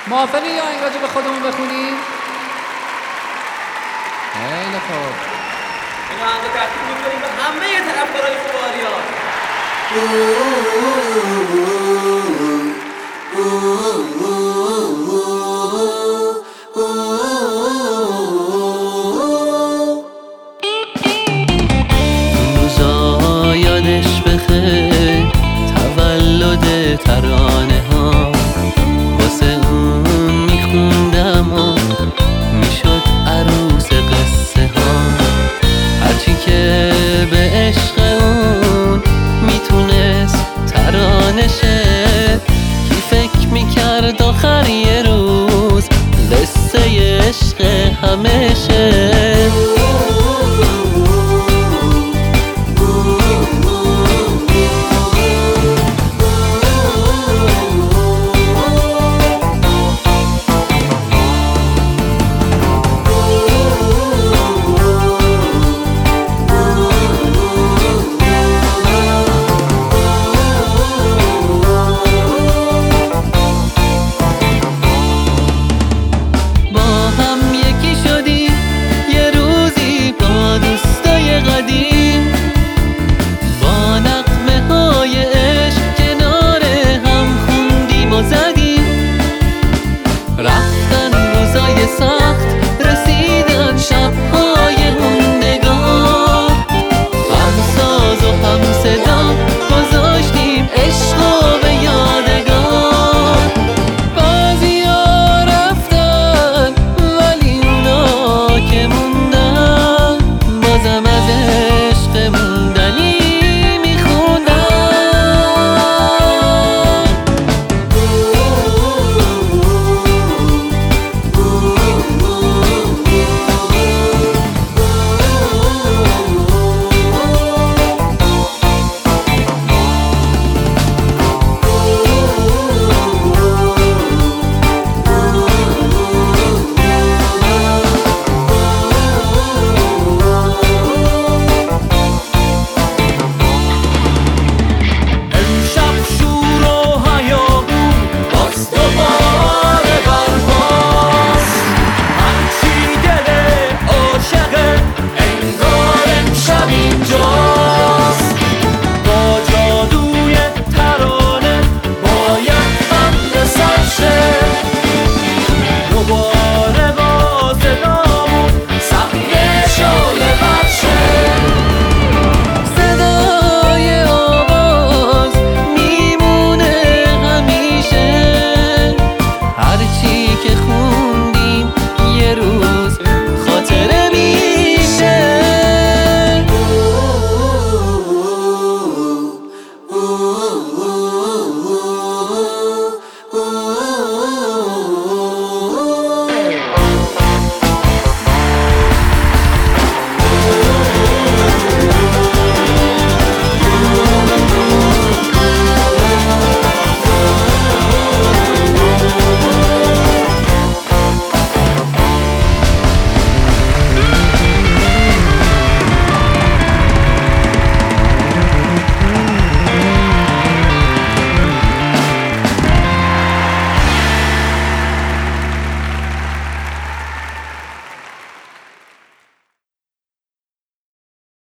موافقی یا آهنگ راجع به خودمون بخونیم؟ خیلی خوب. این آهنگ رو تقدیم می‌کنیم به همه طرفدارای خوب آریا. روزا یادش بخیر تولد ترانه ها، واسه اون میخوندم و میشد عروس قصه ها. هرچی که به عشق اون میتونست ترانه شه، کی فکر میکرد آخر یه روز قصه عشق همه شه.